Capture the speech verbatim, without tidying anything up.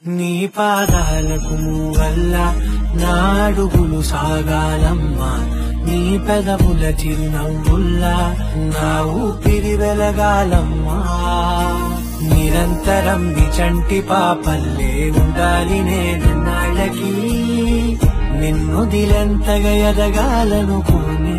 నీ పాదాలకు వల్ల నా అడుగులు సాగాలమ్మా, నీ పెదవుల చిరునవ్వుల్లా నా ఊపిరి వెలగాలమ్మా. నిరంతరం నీ చంటి పాపల్లే ఉండాలి నేను నాళ్ళకి, నిన్ను దిలెంతగా ఎదగాలనుకోనే.